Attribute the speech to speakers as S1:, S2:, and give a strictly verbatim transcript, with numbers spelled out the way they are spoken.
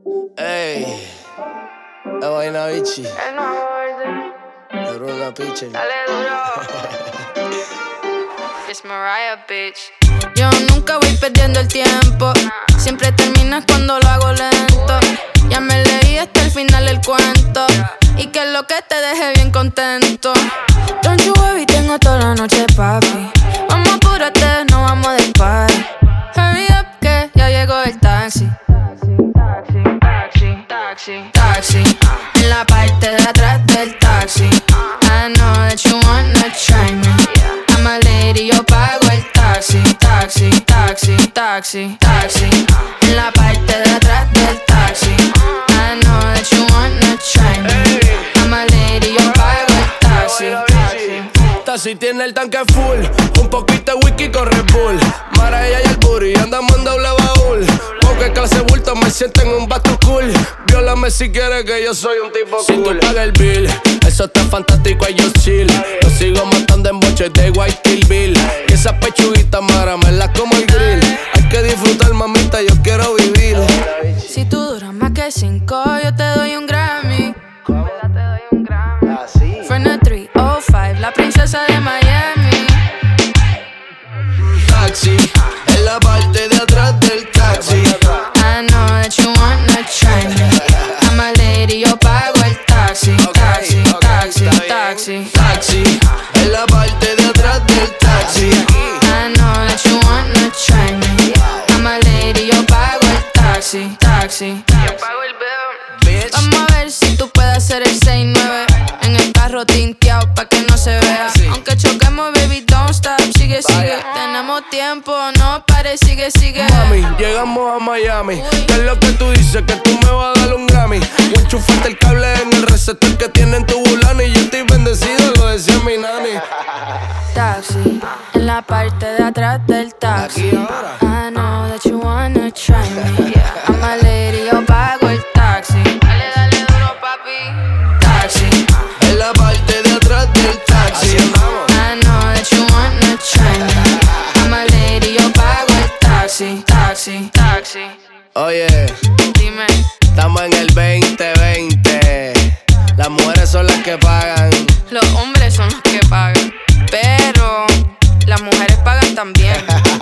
S1: Ey, la vaina bichi.
S2: El nuevo orden.
S1: De Bruno Pitcher.
S2: Dale duro. It's Mariah, bitch.
S3: Yo nunca voy perdiendo el tiempo. Siempre terminas cuando lo hago lento. Ya me leí hasta el final el cuento. Y que es lo que te deje bien contento. Don't you worry, tengo toda la noche, papi. Vamos, apúrate, no vamos del party. Hurry up, que ya llegó el taxi.
S2: Taxi, taxi, taxi.
S3: Taxi, en la parte de atrás del taxi. I know that you wanna try me. I'm a lady, yo pago el taxi. Taxi, taxi, taxi, taxi. En la parte de atrás del taxi. I know that you wanna try me. I'm a lady, yo pago el taxi.
S1: Taxi tiene el tanque full, un poquito de whisky con Red Bull. Mariah y el booty, andamos en doble baúl. Porque clase bulto me siento en un bato cool. Viólame si quieres que yo soy un tipo cool. Si tú pagas el bill, eso está fantástico y yo chill. Lo sigo matando en boches de White Kill Bill. Que esas pechuguitas maramelas como el grill. Hay que disfrutar, mamita, yo quiero vivir.
S3: Si tú duras más que cinco, yo te doy un Grammy.
S2: ¿Verdad te doy un Grammy?
S1: Así.
S3: Fernet tres oh cinco, la princesa de Miami.
S1: Taxi, en la parte de atrás del taxi.
S3: I know that you wanna try me. I'm a lady, yo pago el taxi. Taxi, taxi, taxi.
S1: Taxi, en la parte de atrás del taxi.
S3: I know that you wanna try me. I'm a lady, yo pago el taxi. Taxi.
S2: Yo pago el bill.
S3: Vamos a ver si tú puedes hacer el seis nueve en el carro tinteado pa' que no se vea. Aunque choquemos, baby, don't stop, sigue, sigue. Tenemos tiempo, no pares, sigue, sigue.
S1: Mami, llegamos a Miami. ¿Qué es lo que tú dices? Que tú me vas a dar un Grammy. Voy a enchufarte el cable en el receptor que tiene en tu Bulani. Yo estoy bendecido, lo decía mi nani.
S3: Taxi, en la parte de atrás del taxi.
S1: Aquí ahora.
S3: I know that you wanna try me. I'm a lady, yo pago el taxi.
S2: Dale, dale duro, papi.
S3: Taxi,
S1: En la parte de atrás del taxi.
S3: I know that you wanna try me. I'm a lady, yo pago el taxi. Taxi,
S2: Taxi.
S1: Oye,
S3: dime.
S1: estamos en el veinte veinte. Las mujeres son las que pagan.
S3: Los hombres son los que pagan, pero las mujeres pagan también.